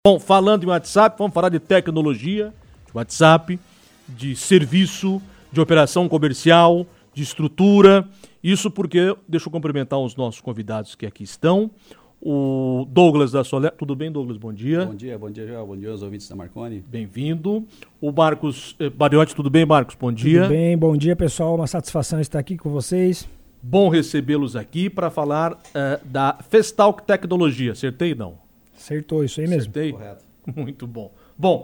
Bom, falando em WhatsApp, vamos falar de tecnologia, de WhatsApp, de serviço, de operação comercial, de estrutura. Isso porque, deixa eu cumprimentar os nossos convidados que aqui estão. O Douglas da Soler. Tudo bem, Douglas? Bom dia. Bom dia, Joel. Bom dia aos ouvintes da Marconi. Bem-vindo. O Marcos Bariotti, tudo bem, Marcos? Bom dia. Tudo bem, bom dia, pessoal. Uma satisfação estar aqui com vocês. Bom recebê-los aqui para falar da Festalk Tecnologia. Acertei, não? Acertou, isso aí mesmo. Acertei? Correto. Muito bom. Bom,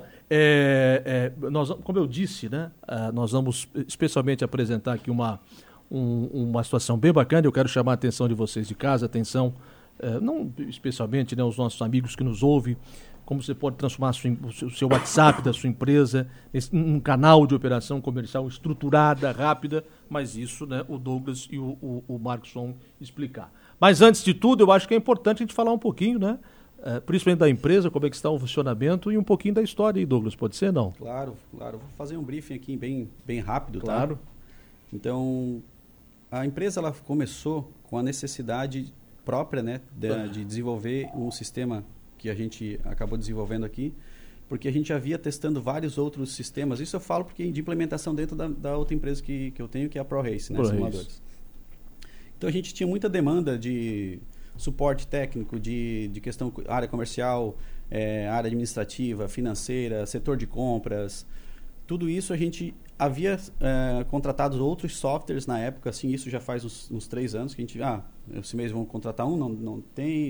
nós, como eu disse, né, nós vamos especialmente apresentar aqui uma situação bem bacana. Eu quero chamar a atenção de vocês de casa, atenção, não especialmente, né, os nossos amigos que nos ouvem, como você pode transformar o seu WhatsApp da sua empresa num canal de operação comercial estruturada, rápida, mas isso, né, o Douglas e o Marcos vão explicar. Mas antes de tudo, eu acho que é importante a gente falar um pouquinho, né, principalmente da empresa, como é que está o funcionamento e um pouquinho da história aí, Douglas, pode ser, não? Claro. Vou fazer um briefing aqui bem rápido, claro. Tá? Então, a empresa ela começou com a necessidade própria, né, de desenvolver um sistema que a gente acabou desenvolvendo aqui, porque a gente já via testando vários outros sistemas. Isso eu falo porque de implementação dentro da outra empresa que eu tenho, que é a ProRace, né, simuladores. Então, a gente tinha muita demanda de suporte técnico, de questão área comercial, área administrativa, financeira, setor de compras. Tudo isso a gente havia contratado outros softwares na época, assim, isso já faz uns 3 anos que a gente, esse mês vamos contratar não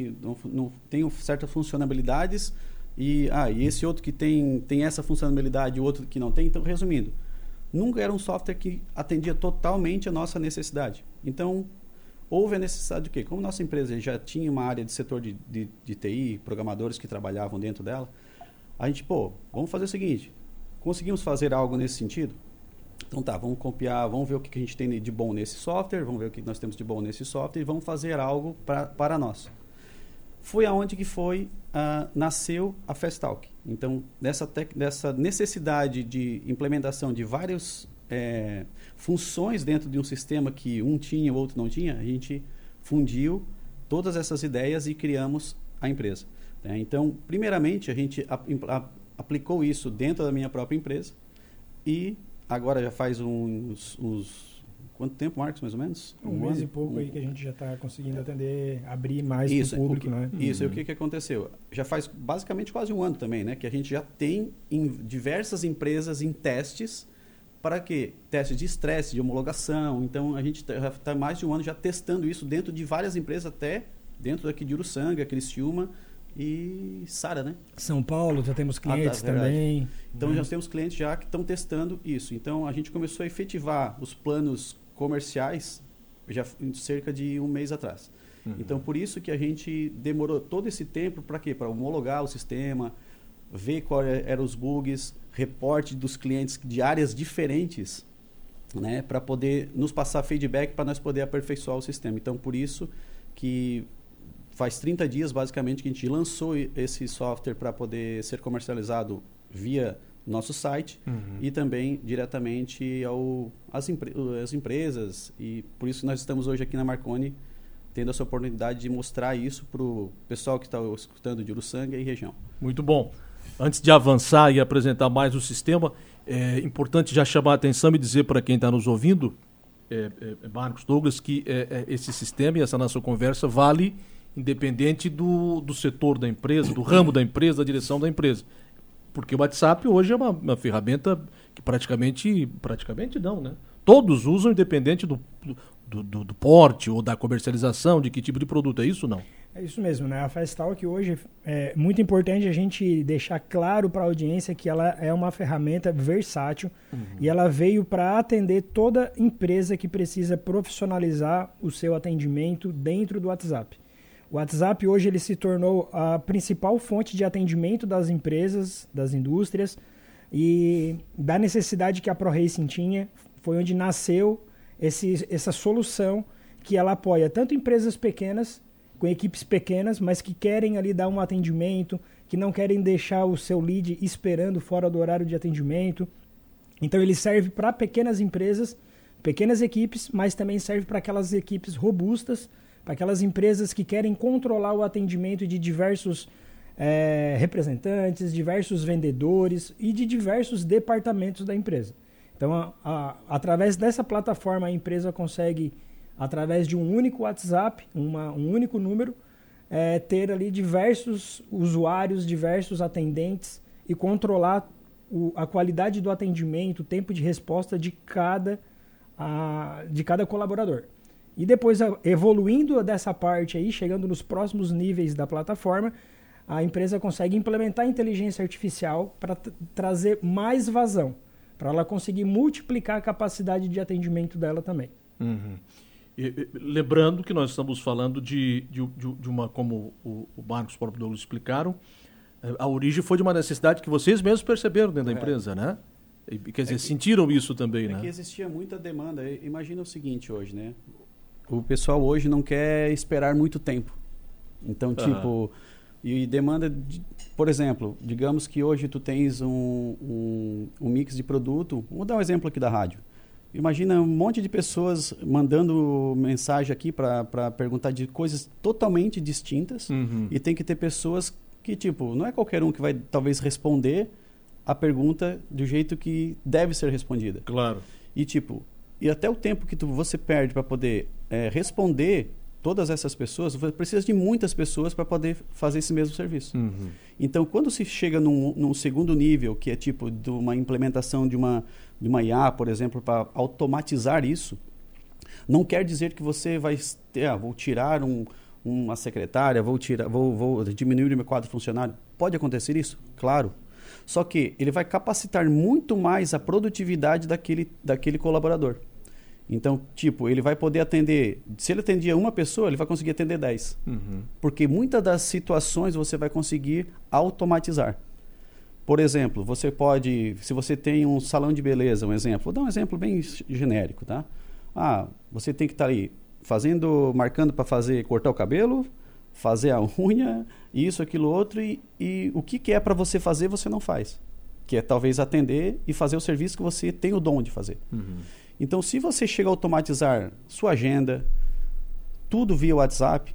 tem certas funcionalidades e esse outro que tem essa funcionalidade e o outro que não tem. Então, resumindo, nunca era um software que atendia totalmente a nossa necessidade. Então, houve a necessidade de quê? Como nossa empresa já tinha uma área de setor de TI, programadores que trabalhavam dentro dela, a gente, vamos fazer o seguinte, conseguimos fazer algo nesse sentido? Então tá, vamos copiar, vamos ver o que a gente tem de bom nesse software, vamos ver o que nós temos de bom nesse software e vamos fazer algo para nós. Foi aonde que nasceu a Festalk. Então, dessa necessidade de implementação de vários funções dentro de um sistema que um tinha, o outro não tinha, a gente fundiu todas essas ideias e criamos a empresa. Então, primeiramente, a gente aplicou isso dentro da minha própria empresa e agora já faz uns quanto tempo, Marcos, mais ou menos? Um mês e pouco aí que a gente já está conseguindo abrir mais para o público, né? Isso, e o que aconteceu? Já faz basicamente quase um ano também, né? Que a gente já tem em diversas empresas em testes. Para quê? Testes de estresse, de homologação. Então, a gente já está mais de um ano já testando isso dentro de várias empresas, até dentro daqui de Uruçanga, Criciúma e Sara, né? São Paulo, já temos clientes também. Então, já temos clientes já que estão testando isso. Então, a gente começou a efetivar os planos comerciais já cerca de um mês atrás. Então, por isso que a gente demorou todo esse tempo para quê? Para homologar o sistema, ver quais eram os bugs, reporte dos clientes de áreas diferentes, né, para poder nos passar feedback para nós poder aperfeiçoar o sistema. Então, por isso que faz 30 dias, basicamente, que a gente lançou esse software para poder ser comercializado via nosso site e também diretamente às empresas. E por isso nós estamos hoje aqui na Marconi tendo essa oportunidade de mostrar isso para o pessoal que está escutando de Uruçanga e região. Muito bom. Antes de avançar e apresentar mais o sistema, é importante já chamar a atenção e dizer para quem está nos ouvindo, Marcos, Douglas, que esse sistema e essa nossa conversa vale independente do setor da empresa, do ramo da empresa, da direção da empresa. Porque o WhatsApp hoje é uma ferramenta que praticamente não, né? Todos usam independente do porte ou da comercialização, de que tipo de produto, é isso ou não? É isso mesmo, né? A Festalk hoje é muito importante a gente deixar claro para a audiência que ela é uma ferramenta versátil e ela veio para atender toda empresa que precisa profissionalizar o seu atendimento dentro do WhatsApp. O WhatsApp hoje ele se tornou a principal fonte de atendimento das empresas, das indústrias e da necessidade que a ProRacing tinha, foi onde nasceu essa solução que ela apoia tanto empresas pequenas, com equipes pequenas, mas que querem ali dar um atendimento, que não querem deixar o seu lead esperando fora do horário de atendimento. Então ele serve para pequenas empresas, pequenas equipes, mas também serve para aquelas equipes robustas, para aquelas empresas que querem controlar o atendimento de diversos representantes, diversos vendedores e de diversos departamentos da empresa. Então, através dessa plataforma, a empresa consegue, através de um único WhatsApp, um único número, ter ali diversos usuários, diversos atendentes e controlar a qualidade do atendimento, o tempo de resposta de cada colaborador. E depois, evoluindo dessa parte aí, chegando nos próximos níveis da plataforma, a empresa consegue implementar a inteligência artificial para trazer mais vazão, para ela conseguir multiplicar a capacidade de atendimento dela também. Uhum. Lembrando que nós estamos falando de uma, como o Marcos e o próprio Douglas explicaram, a origem foi de uma necessidade que vocês mesmos perceberam dentro da empresa, né? Quer dizer, sentiram isso também, né? É que existia muita demanda. Imagina o seguinte hoje, né? O pessoal hoje não quer esperar muito tempo. Então, tipo... E demanda, por exemplo, digamos que hoje tu tens um mix de produto. Vou dar um exemplo aqui da rádio. Imagina um monte de pessoas mandando mensagem aqui para perguntar de coisas totalmente distintas. E tem que ter pessoas que, tipo, não é qualquer um que vai talvez responder a pergunta do jeito que deve ser respondida. Claro. E, tipo, e até o tempo que você perde para poder responder todas essas pessoas, você precisa de muitas pessoas para poder fazer esse mesmo serviço. Então, quando se chega num segundo nível, que é tipo de uma implementação de uma IA, por exemplo, para automatizar isso, não quer dizer que você vai ter, vou tirar uma secretária, vou diminuir o meu quadro funcionário. Pode acontecer isso? Claro. Só que ele vai capacitar muito mais a produtividade daquele colaborador. Então, tipo, ele vai poder atender... Se ele atendia uma pessoa, ele vai conseguir atender 10. Porque muitas das situações você vai conseguir automatizar. Por exemplo, você pode... Se você tem um salão de beleza, um exemplo. Vou dar um exemplo bem genérico, tá? Você tem que estar aí marcando para cortar o cabelo, fazer a unha, isso, aquilo, outro. E o que é para você fazer, você não faz. Que é talvez atender e fazer o serviço que você tem o dom de fazer. Então, se você chega a automatizar sua agenda, tudo via WhatsApp,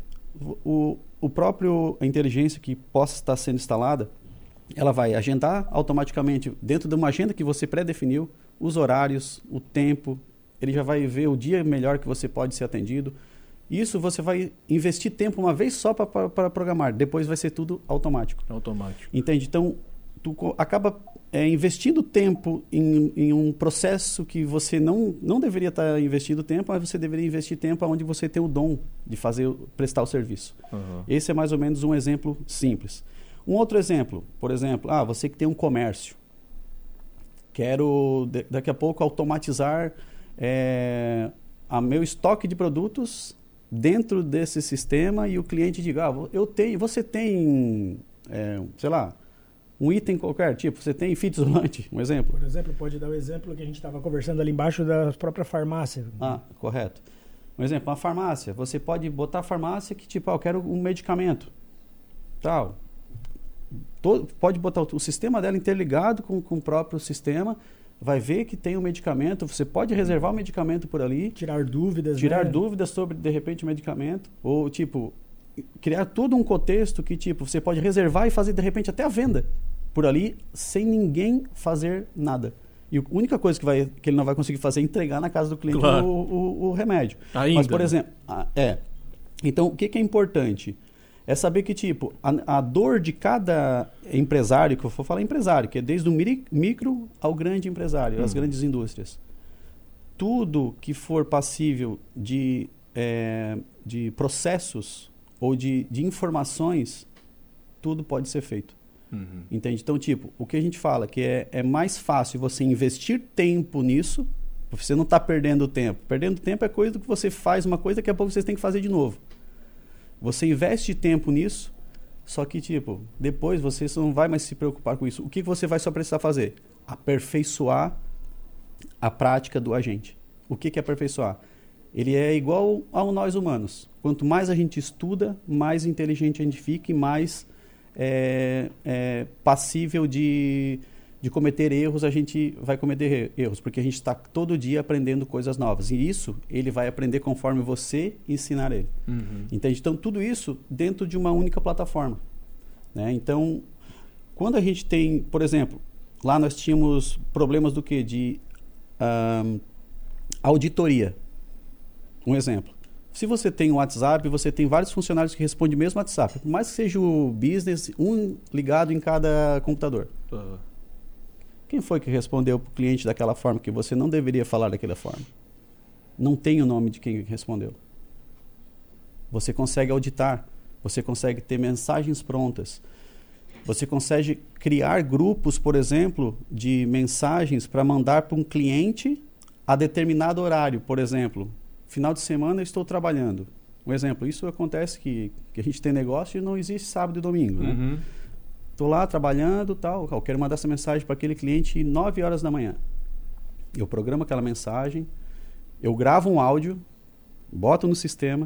a inteligência que possa estar sendo instalada, ela vai agendar automaticamente, dentro de uma agenda que você pré-definiu, os horários, o tempo, ele já vai ver o dia melhor que você pode ser atendido. Isso você vai investir tempo uma vez só para programar, depois vai ser tudo automático. Entende? Então, tu acaba investindo tempo em um processo que você não deveria estar investindo tempo, mas você deveria investir tempo onde você tem o dom de prestar o serviço. Esse é mais ou menos um exemplo simples. Um outro exemplo, por exemplo, você que tem um comércio. Quero, daqui a pouco, automatizar meu estoque de produtos dentro desse sistema e o cliente diga, você tem, sei lá, um item qualquer, tipo, você tem fita isolante, um exemplo. Por exemplo, pode dar o exemplo que a gente estava conversando ali embaixo da própria farmácia. Correto. Um exemplo, uma farmácia. Você pode botar a farmácia que, tipo, eu quero um medicamento. Tal. Pode botar o sistema dela interligado com o próprio sistema, vai ver que tem um medicamento, você pode reservar o medicamento por ali. Tirar dúvidas, dúvidas sobre, de repente, o medicamento. Ou, tipo, criar todo um contexto que, tipo, você pode reservar e fazer, de repente, até a venda por ali, sem ninguém fazer nada. E a única coisa que ele não vai conseguir fazer é entregar na casa do cliente o remédio. Ainda. Mas, por exemplo... Então, o que é importante? É saber que, tipo, a dor de cada empresário, que eu vou falar empresário, que é desde o micro ao grande empresário, as grandes indústrias. Tudo que for passível de processos ou de informações, tudo pode ser feito. Entende? Então, tipo, o que a gente fala que é mais fácil você investir tempo nisso, porque você não está perdendo tempo. Perdendo tempo é coisa que você faz uma coisa que daqui a pouco você tem que fazer de novo. Você investe tempo nisso, só que, tipo, depois você não vai mais se preocupar com isso. O que você vai só precisar fazer? Aperfeiçoar a prática do agente. O que é aperfeiçoar? Ele é igual ao nós humanos. Quanto mais a gente estuda, mais inteligente a gente fica e mais passível de cometer erros, a gente vai cometer erros, porque a gente está todo dia aprendendo coisas novas. E isso ele vai aprender conforme você ensinar ele. Entende? Então, tudo isso dentro de uma única plataforma. né? Então, quando a gente tem, por exemplo, lá nós tínhamos problemas do quê? De auditoria. Um exemplo. Se você tem um WhatsApp, você tem vários funcionários que respondem mesmo WhatsApp. Por mais que seja o business, um ligado em cada computador. Uhum. Quem foi que respondeu para o cliente daquela forma que você não deveria falar daquela forma? Não tem o nome de quem respondeu. Você consegue auditar. Você consegue ter mensagens prontas. Você consegue criar grupos, por exemplo, de mensagens para mandar para um cliente a determinado horário. Por exemplo, final de semana eu estou trabalhando. Um exemplo, isso acontece que a gente tem negócio e não existe sábado e domingo. Né? Estou lá trabalhando, tal, eu quero mandar essa mensagem para aquele cliente 9 horas da manhã. Eu programo aquela mensagem, eu gravo um áudio, boto no sistema,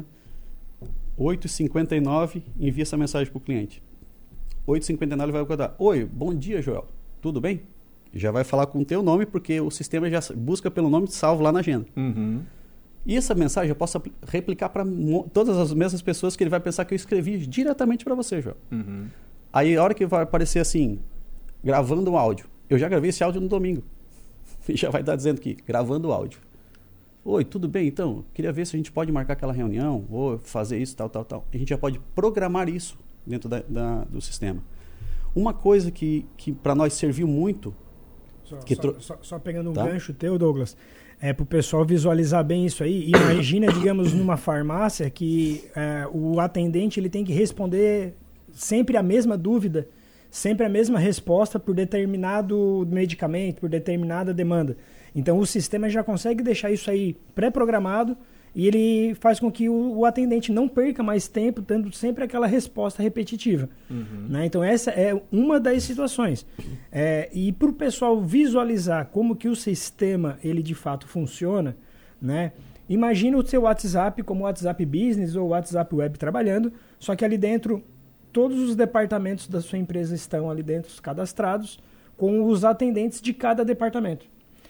8h59, envio essa mensagem para o cliente. 8h59 ele vai acordar. Oi, bom dia, Joel. Tudo bem? Já vai falar com o teu nome, porque o sistema já busca pelo nome salvo lá na agenda. E essa mensagem eu posso replicar para todas as mesmas pessoas que ele vai pensar que eu escrevi diretamente para você, Joel. Aí a hora que vai aparecer assim, gravando um áudio. Eu já gravei esse áudio no domingo. E já vai estar dizendo aqui, gravando o áudio. Oi, tudo bem? Então, queria ver se a gente pode marcar aquela reunião, ou fazer isso, tal, tal, tal. A gente já pode programar isso dentro do sistema. Uma coisa que para nós serviu muito... Só pegando um gancho teu, Douglas, para o pessoal visualizar bem isso aí. Imagina, digamos, numa farmácia que o atendente ele tem que responder sempre a mesma dúvida, sempre a mesma resposta por determinado medicamento, por determinada demanda. Então, o sistema já consegue deixar isso aí pré-programado e ele faz com que o atendente não perca mais tempo, dando sempre aquela resposta repetitiva. Né? Então, essa é uma das situações. E para o pessoal visualizar como que o sistema, ele de fato funciona, né? Imagina o seu WhatsApp como o WhatsApp Business ou o WhatsApp Web trabalhando, só que ali dentro, todos os departamentos da sua empresa estão ali dentro cadastrados com os atendentes de cada departamento.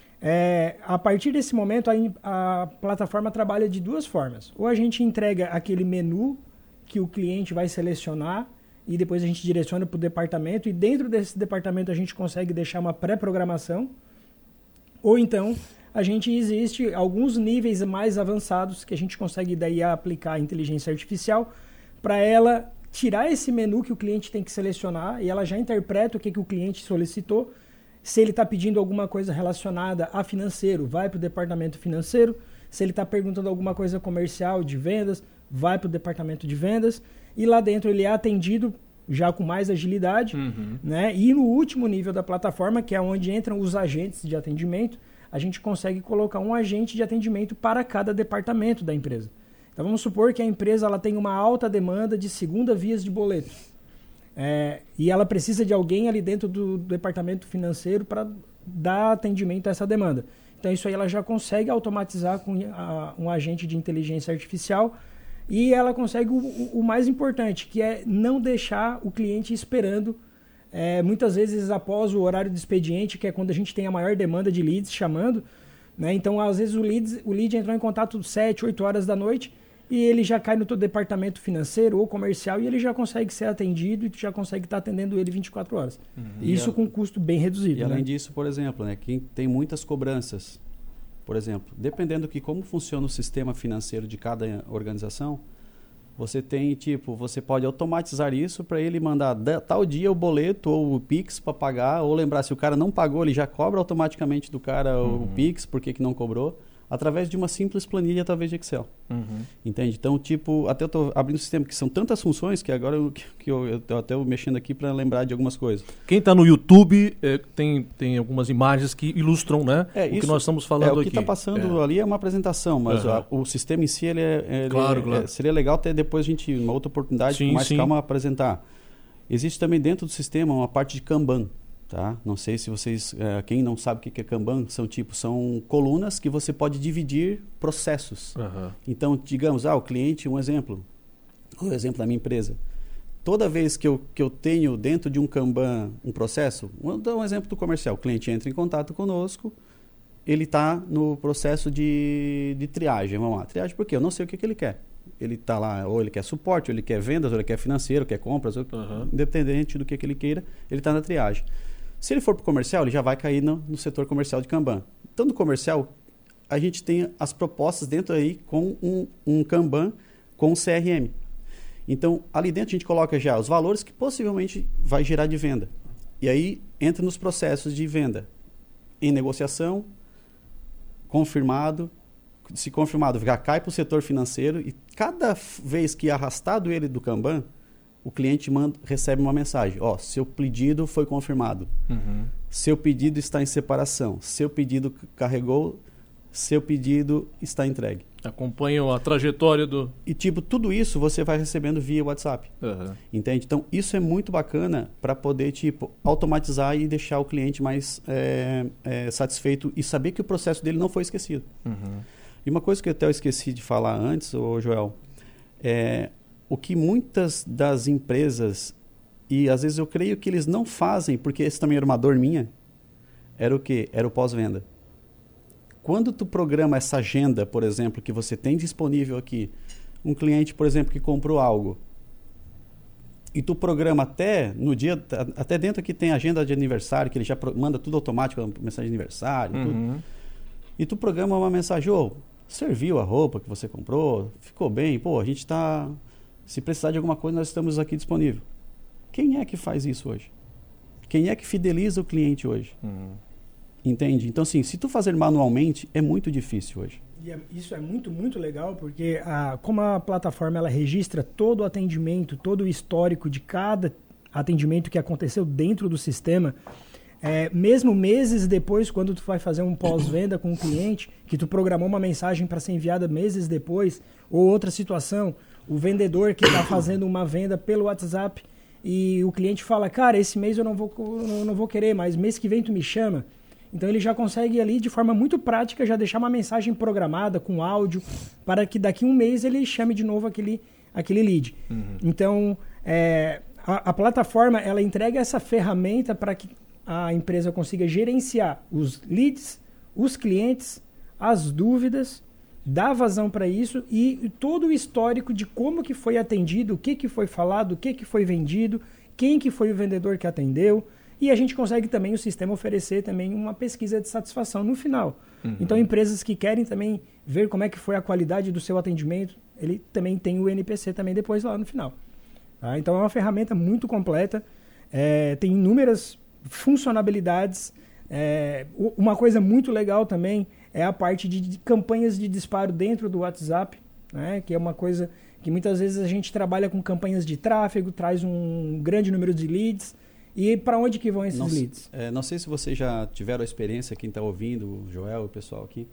A partir desse momento, a plataforma trabalha de duas formas. Ou a gente entrega aquele menu que o cliente vai selecionar e depois a gente direciona para o departamento e dentro desse departamento a gente consegue deixar uma pré-programação. Ou então, existe alguns níveis mais avançados que a gente consegue daí aplicar a inteligência artificial para ela tirar esse menu que o cliente tem que selecionar e ela já interpreta o que o cliente solicitou. Se ele está pedindo alguma coisa relacionada a financeiro, vai para o departamento financeiro. Se ele está perguntando alguma coisa comercial, de vendas, vai para o departamento de vendas. E lá dentro ele é atendido já com mais agilidade. Né? E no último nível da plataforma, que é onde entram os agentes de atendimento, a gente consegue colocar um agente de atendimento para cada departamento da empresa. Então vamos supor que a empresa ela tem uma alta demanda de segunda vias de boleto. E ela precisa de alguém ali dentro do departamento financeiro para dar atendimento a essa demanda. Então isso aí ela já consegue automatizar com um agente de inteligência artificial e ela consegue o mais importante, que é não deixar o cliente esperando muitas vezes após o horário do expediente, que é quando a gente tem a maior demanda de leads chamando. Né? Então às vezes o lead entrou em contato 7, 8 horas da noite e ele já cai no teu departamento financeiro ou comercial e ele já consegue ser atendido e tu já consegue estar atendendo ele 24 horas. Isso com custo bem reduzido. E além disso, por exemplo, né, quem tem muitas cobranças, por exemplo, dependendo de como funciona o sistema financeiro de cada organização, você você pode automatizar isso para ele mandar tal dia o boleto ou o Pix para pagar, ou lembrar, se o cara não pagou, ele já cobra automaticamente do cara o Pix, por que não cobrou, através de uma simples planilha, através de Excel. Entende? Então, até eu estou abrindo o sistema, que são tantas funções que agora eu estou até mexendo aqui para lembrar de algumas coisas. Quem está no YouTube tem algumas imagens que ilustram, né, o que nós estamos falando aqui. O que está passando ali é uma apresentação, mas o sistema em si, Claro. Seria legal até depois a gente, uma outra oportunidade, com mais calma, apresentar. Existe também dentro do sistema uma parte de Kanban. Tá? Não sei se vocês, quem não sabe o que é Kanban, são colunas que você pode dividir processos. Então, digamos, o cliente, o exemplo da minha empresa. Toda vez que eu tenho dentro de um Kanban um processo, vou dar um exemplo do comercial, o cliente entra em contato conosco, ele está no processo de triagem, vamos lá. Triagem por quê? Eu não sei o que ele quer. ele está lá, ou ele quer suporte, ou ele quer vendas, ou ele quer financeiro, quer compras, independente do que ele queira, ele está na triagem. Se ele for para o comercial, ele já vai cair no setor comercial de Kanban. Então, no comercial, a gente tem as propostas dentro aí com um Kanban com um CRM. Então, ali dentro a gente coloca já os valores que possivelmente vai gerar de venda. E aí entra nos processos de venda. Em negociação, confirmado, se confirmado, já cai para o setor financeiro e cada vez que é arrastado ele do Kanban, o cliente recebe uma mensagem. Ó, seu pedido foi confirmado. Seu pedido está em separação. Seu pedido carregou. Seu pedido está entregue. Acompanham a trajetória do... E tipo, tudo isso você vai recebendo via WhatsApp. Entende? Então, isso é muito bacana para poder, tipo, automatizar e deixar o cliente mais satisfeito e saber que o processo dele não foi esquecido. E uma coisa que eu até esqueci de falar antes, ô Joel, o que muitas das empresas, e às vezes eu creio que eles não fazem, porque esse também era uma dor minha, era o quê? Era o pós-venda. Quando tu programa essa agenda, por exemplo, que você tem disponível aqui, um cliente, por exemplo, que comprou algo, e tu programa até no dia, até dentro aqui tem agenda de aniversário, que ele já manda tudo automático, mensagem de aniversário, tudo. E tu programa uma mensagem, serviu a roupa que você comprou, ficou bem, pô, a gente está... Se precisar de alguma coisa, nós estamos aqui disponível. Quem é que faz isso hoje? Quem é que fideliza o cliente hoje? Entende? Então, assim, se tu fazer manualmente, é muito difícil hoje. E isso é muito, muito legal, porque como a plataforma ela registra todo o atendimento, todo o histórico de cada atendimento que aconteceu dentro do sistema, mesmo meses depois, quando tu vai fazer um pós-venda com um cliente, que tu programou uma mensagem para ser enviada meses depois, ou outra situação, o vendedor que está fazendo uma venda pelo WhatsApp e o cliente fala, cara, esse mês eu não vou querer, mas mês que vem tu me chama. Então ele já consegue ali, de forma muito prática, já deixar uma mensagem programada com áudio para que daqui a um mês ele chame de novo aquele lead. Então, a plataforma ela entrega essa ferramenta para que a empresa consiga gerenciar os leads, os clientes, as dúvidas, dar vazão para isso e todo o histórico de como que foi atendido, o que foi falado, o que foi vendido, quem que foi o vendedor que atendeu. E a gente consegue também, o sistema, oferecer também uma pesquisa de satisfação no final. Então, empresas que querem também ver como é que foi a qualidade do seu atendimento, ele também tem o NPC também depois lá no final. Tá? Então, é uma ferramenta muito completa, tem inúmeras funcionalidades. Uma coisa muito legal também é a parte de campanhas de disparo dentro do WhatsApp, né? Que é uma coisa que muitas vezes a gente trabalha com campanhas de tráfego, traz um grande número de leads. E para onde que vão esses leads? Não sei se vocês já tiveram a experiência, quem está ouvindo, o Joel, o pessoal aqui.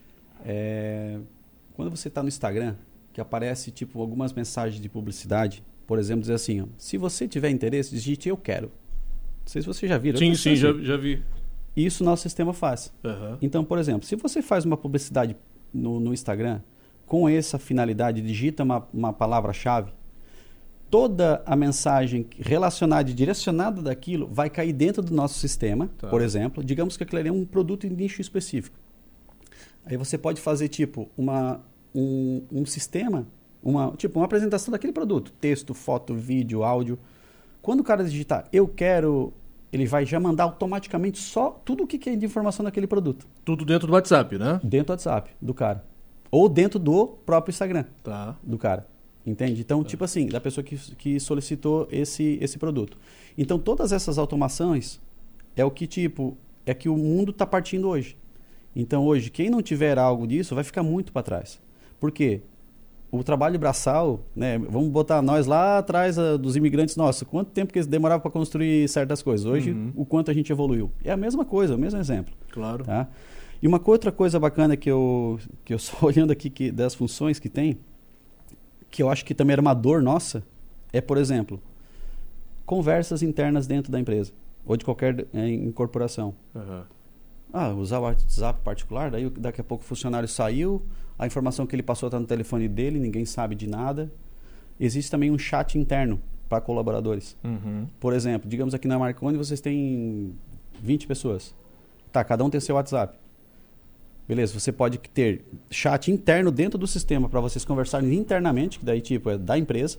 Quando você está no Instagram, que aparece tipo algumas mensagens de publicidade, por exemplo, dizer assim, se você tiver interesse, digite eu quero. Não sei se vocês já viram. Sim, já vi. Isso nosso sistema faz. Então, por exemplo, se você faz uma publicidade no Instagram, com essa finalidade, digita uma palavra-chave, toda a mensagem relacionada e direcionada daquilo vai cair dentro do nosso sistema, por exemplo. Digamos que aquilo é um produto em nicho específico. Aí você pode fazer tipo um sistema, uma apresentação daquele produto. Texto, foto, vídeo, áudio. Quando o cara digitar eu quero, ele vai já mandar automaticamente só tudo o que é de informação daquele produto. Tudo dentro do WhatsApp, né? Dentro do WhatsApp do cara. Ou dentro do próprio Instagram do cara. Entende? Então, tipo assim, da pessoa que solicitou esse produto. Então, todas essas automações é o que, é que o mundo está partindo hoje. Então, hoje, quem não tiver algo disso vai ficar muito para trás. Por quê? O trabalho braçal, né? Vamos botar nós lá atrás dos imigrantes, nossa, quanto tempo que eles demoravam para construir certas coisas. Hoje, o quanto a gente evoluiu. É a mesma coisa, o mesmo exemplo. Claro. Tá? E uma outra coisa bacana que eu só olhando aqui das funções que tem, que eu acho que também era uma dor nossa, é, por exemplo, conversas internas dentro da empresa, ou de qualquer incorporação. Usar o WhatsApp particular, daí daqui a pouco o funcionário saiu, a informação que ele passou está no telefone dele, ninguém sabe de nada. Existe também um chat interno para colaboradores. Por exemplo, digamos aqui na Marconi vocês têm 20 pessoas. Tá, cada um tem seu WhatsApp. Beleza, você pode ter chat interno dentro do sistema para vocês conversarem internamente, que daí tipo é da empresa.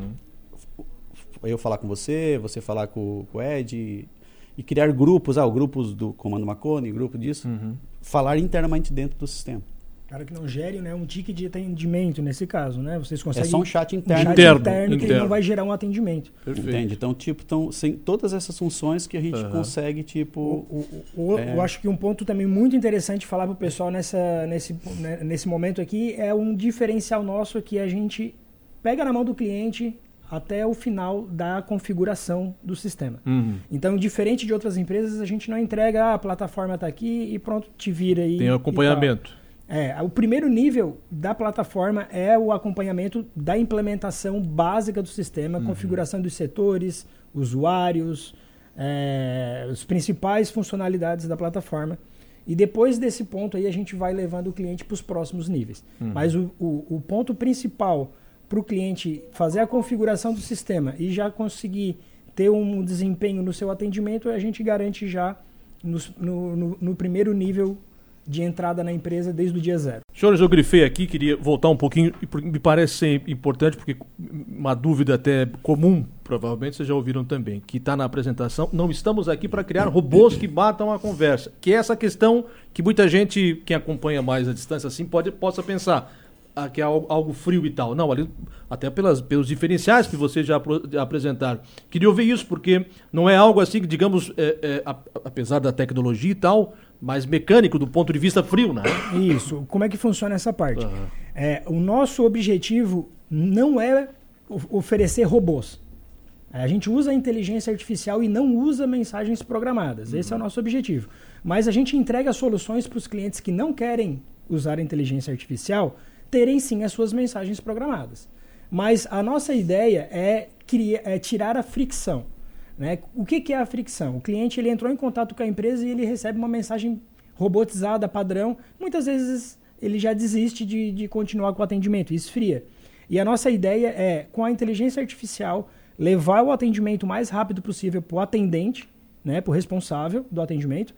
Eu falar com você, você falar com o Ed e criar grupos, grupos do Comando Marconi, grupo disso, falar internamente dentro do sistema. Para que não gere, né, um ticket de atendimento nesse caso, né? Vocês conseguem... É só um chat interno. Que ele não vai gerar um atendimento. Perfeito. Entende? Então, sem todas essas funções que a gente consegue, Eu acho que um ponto também muito interessante falar para o pessoal nesse momento aqui é um diferencial nosso que a gente pega na mão do cliente até o final da configuração do sistema. Então, diferente de outras empresas, a gente não entrega a plataforma está aqui e pronto, te vira aí. Tem acompanhamento. O primeiro nível da plataforma é o acompanhamento da implementação básica do sistema, configuração dos setores, usuários, as principais funcionalidades da plataforma. E depois desse ponto aí a gente vai levando o cliente para os próximos níveis. Mas o ponto principal para o cliente fazer a configuração do sistema e já conseguir ter um desempenho no seu atendimento, a gente garante já no primeiro nível de entrada na empresa desde o dia zero. Senhores, eu grifei aqui, queria voltar um pouquinho, me parece ser importante, porque uma dúvida até comum, provavelmente vocês já ouviram também, que está na apresentação, não estamos aqui para criar robôs que matam a conversa, que é essa questão que muita gente, quem acompanha mais a distância assim, possa pensar, que é algo frio e tal. Não, ali, até pelos diferenciais que vocês já apresentaram. Queria ouvir isso, porque não é algo assim que, digamos, apesar da tecnologia e tal, mais mecânico do ponto de vista frio, né? Isso. Como é que funciona essa parte? O nosso objetivo não é oferecer robôs. A gente usa a inteligência artificial e não usa mensagens programadas. Esse é o nosso objetivo. Mas a gente entrega soluções para os clientes que não querem usar a inteligência artificial terem sim as suas mensagens programadas. Mas a nossa ideia é tirar a fricção. Né? O que é a fricção? O cliente ele entrou em contato com a empresa e ele recebe uma mensagem robotizada, padrão. Muitas vezes ele já desiste de continuar com o atendimento e esfria. E a nossa ideia é, com a inteligência artificial, levar o atendimento o mais rápido possível para o atendente, né, para o responsável do atendimento.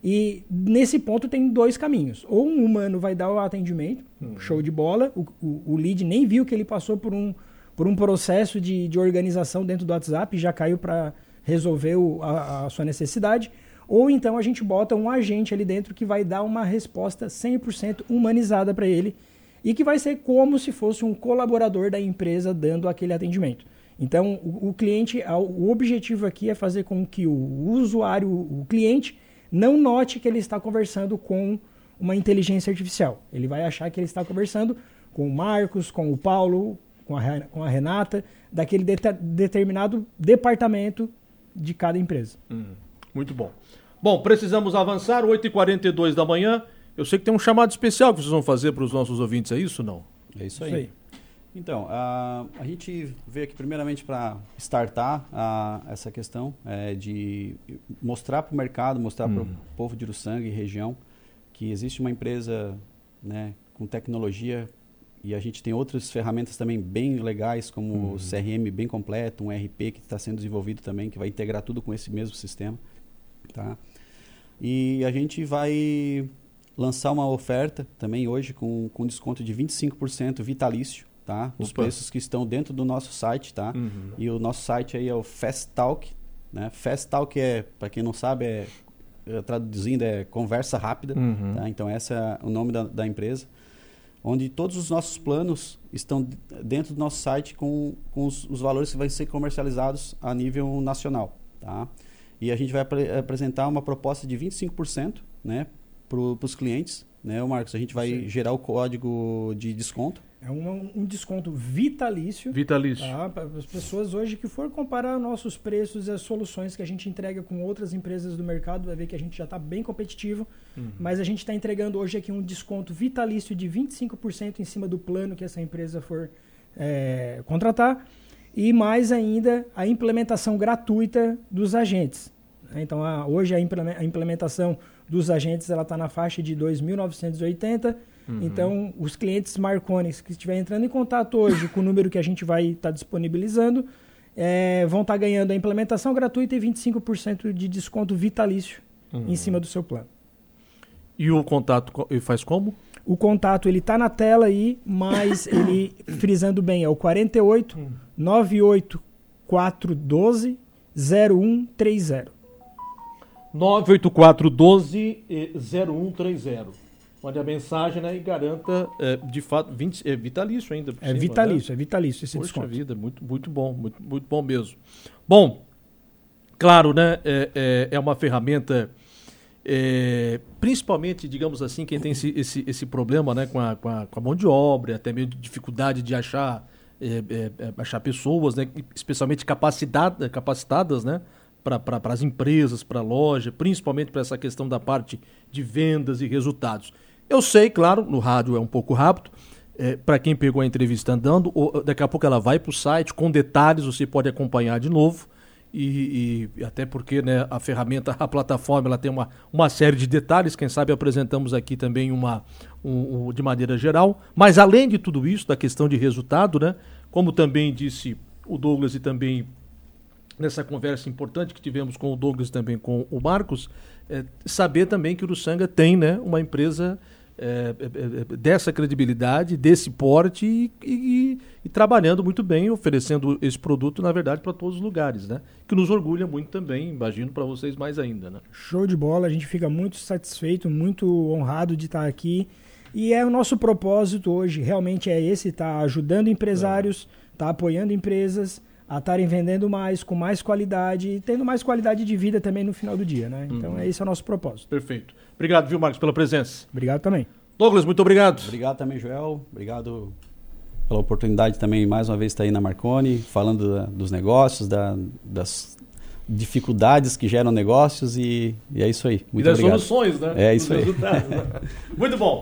E nesse ponto tem dois caminhos. Ou um humano vai dar o atendimento, show de bola, o lead nem viu que ele passou por um processo de organização dentro do WhatsApp e já caiu para resolver a sua necessidade. Ou então a gente bota um agente ali dentro que vai dar uma resposta 100% humanizada para ele e que vai ser como se fosse um colaborador da empresa dando aquele atendimento. Então o cliente, o objetivo aqui é fazer com que o usuário, o cliente, não note que ele está conversando com uma inteligência artificial. Ele vai achar que ele está conversando com o Marcos, com o Paulo, com a Renata, daquele determinado departamento de cada empresa. Muito bom. Bom, precisamos avançar, 8h42 da manhã. Eu sei que tem um chamado especial que vocês vão fazer para os nossos ouvintes, é isso ou não? É isso aí. Então, a gente veio aqui primeiramente para startar essa questão de mostrar para o mercado, mostrar para o povo de Uruçanga e região que existe uma empresa, né, com tecnologia e a gente tem outras ferramentas também bem legais, como o CRM bem completo, um RP que está sendo desenvolvido também, que vai integrar tudo com esse mesmo sistema. Tá? E a gente vai lançar uma oferta também hoje com desconto de 25% vitalício. Tá? Os preços que estão dentro do nosso site, tá? E o nosso site aí é o Fast Talk, né? Fast Talk para quem não sabe, traduzindo, é conversa rápida, tá? Então esse é o nome da empresa, onde todos os nossos planos estão dentro do nosso site com os valores que vão ser comercializados a nível nacional, tá? E a gente vai apresentar uma proposta de 25%, né, para os clientes, né, Marcos? A gente vai gerar o código de desconto. É um desconto vitalício. Tá? Para as pessoas hoje que for comparar nossos preços e as soluções que a gente entrega com outras empresas do mercado, vai ver que a gente já está bem competitivo, mas a gente está entregando hoje aqui um desconto vitalício de 25% em cima do plano que essa empresa for contratar e mais ainda a implementação gratuita dos agentes. Então, hoje a implementação dos agentes ela está na faixa de 2.980. Então, os clientes Marconi que estiverem entrando em contato hoje com o número que a gente vai estar disponibilizando vão estar ganhando a implementação gratuita e 25% de desconto vitalício em cima do seu plano. E o contato ele faz como? O contato ele tá na tela aí, mas ele, frisando bem, é o 48 98 412 0130. 98412-0130. Mande a mensagem, né, e garanta, de fato, vitalício ainda. Por É cima, vitalício, né? é vitalício esse Poxa desconto. vida, muito bom, muito bom mesmo. Bom, claro, né, é uma ferramenta, principalmente, digamos assim, quem tem esse problema, né, com a mão de obra, até mesmo dificuldade de achar pessoas, né, especialmente capacitadas, né, para as empresas, para a loja, principalmente para essa questão da parte de vendas e resultados. Eu sei, claro, no rádio é um pouco rápido, para quem pegou a entrevista andando, daqui a pouco ela vai para o site, com detalhes, você pode acompanhar de novo, e até porque, né, a ferramenta, a plataforma, ela tem uma série de detalhes, quem sabe apresentamos aqui também de maneira geral, mas além de tudo isso, da questão de resultado, né, como também disse o Douglas e também nessa conversa importante que tivemos com o Douglas e também com o Marcos, saber também que o Uruçanga tem, né, uma empresa dessa credibilidade, desse porte e trabalhando muito bem, oferecendo esse produto, na verdade, para todos os lugares, né? Que nos orgulha muito também, imagino, para vocês mais ainda, né? Show de bola, a gente fica muito satisfeito, muito honrado de estar aqui. E o nosso propósito hoje realmente é esse, tá ajudando empresários, tá apoiando empresas a estarem vendendo mais, com mais qualidade e tendo mais qualidade de vida também no final do dia, né? Então esse é o nosso propósito. Perfeito. Obrigado, viu, Marcos, pela presença. Obrigado também. Douglas, muito obrigado. Obrigado também, Joel. Obrigado pela oportunidade também, mais uma vez, estar aí na Marconi, falando dos negócios, das dificuldades que geram negócios e é isso aí. Muito obrigado. Soluções, né? É isso aí. Muito bom.